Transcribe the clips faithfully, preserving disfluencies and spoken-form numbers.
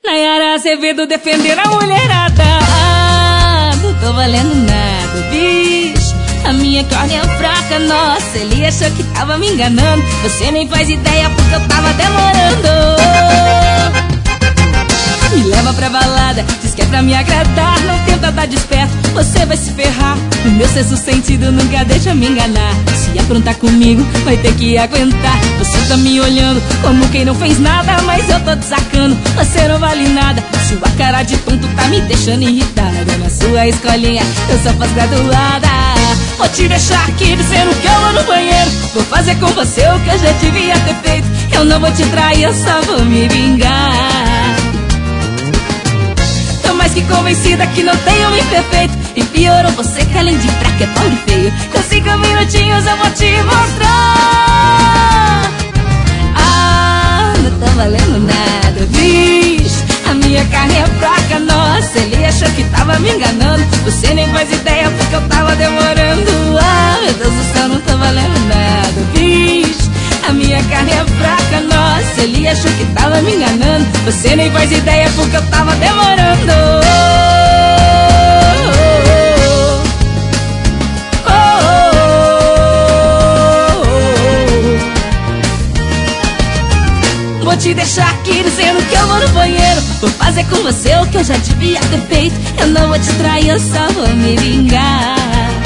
Nayara Azevedo defendendo a mulherada. Ah, não tô valendo nada, bicho. A minha carne é fraca, nossa. Ele achou que tava me enganando. Você nem faz ideia porque eu tava demorando. Me leva pra balada, diz que é pra me agradar. Não tenta dar desperto, você vai se ferrar. O meu sexto sentido nunca deixa me enganar. Se aprontar comigo, vai ter que aguentar. Você tá me olhando como quem não fez nada, mas eu tô te sacando, você não vale nada. Sua cara de tonto tá me deixando irritada. Na sua escolinha, eu sou pós-graduada. Vou te deixar aqui dizendo que eu vou no banheiro. Vou fazer com você o que eu já devia ter feito. Eu não vou te trair, eu só vou me vingar. Tô mais que convencida que não tem homem perfeito. E piorou você que além de fraco é pobre e feio. Com cinco minutinhos eu vou te mostrar. Ah, não tá valendo nada, bicho. A minha carne é fraca, nossa. Ele achou que tava me enganando. Você nem faz ideia porque eu tava demorando. Ah, meu Deus do céu, não tá valendo nada, bicho. A minha carne é fraca, nossa. Ele achou que tava me enganando. Você nem faz ideia porque eu tava demorando. Oh, oh, oh, oh. Vou te deixar aqui dizendo que eu vou no banheiro. Vou fazer com você o que eu já devia ter feito. Eu não vou te trair, eu só vou me vingar.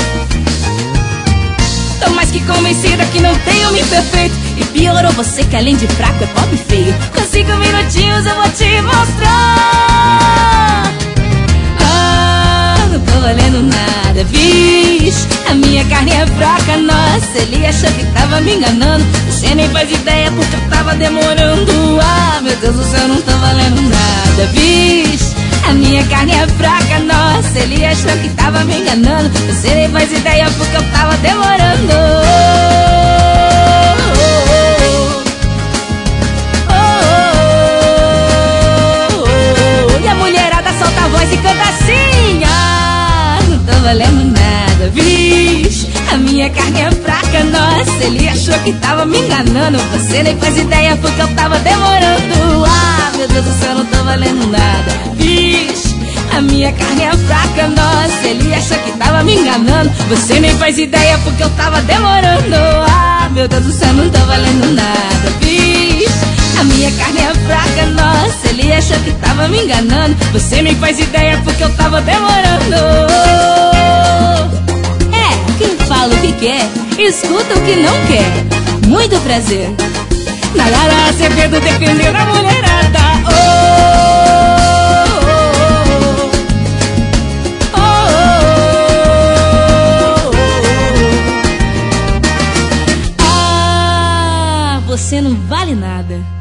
Tô mais que convencida que não tem homem perfeito. E piorou você que além de fraco é pobre e feio. Com cinco minutinhos eu vou te mostrar. Ah, não tô valendo nada, bicho. A minha carne é fraca, nossa. Ele achou que tava me enganando. Você nem faz ideia porque eu tava demorando. Ah, meu Deus do céu, não tá valendo nada, bicho. A minha carne é fraca, nossa. Ele achou que tava me enganando. Você nem faz ideia porque eu tava demorando. Oh, oh, oh, oh, oh. E a mulherada solta a voz e canta assim. Ah, não tô valendo nada, bicho. A minha carne é fraca, nossa. Ele achou que tava me enganando. Você nem faz ideia porque eu tava demorando. Ah, meu Deus do céu, não tô valendo nada, bicho. A minha carne é fraca, nossa. Ele achou que tava me enganando. Você nem faz ideia porque eu tava demorando. Ah, meu Deus do céu, não tá valendo nada, bicho. A minha carne é fraca, nossa. Ele achou que tava me enganando. Você nem faz ideia porque eu tava demorando. É, quem fala o que quer, escuta o que não quer. Muito prazer. Nayara Azevedo defendendo a mulherada. Oh, oh, oh, oh, oh. Ah, você não vale nada.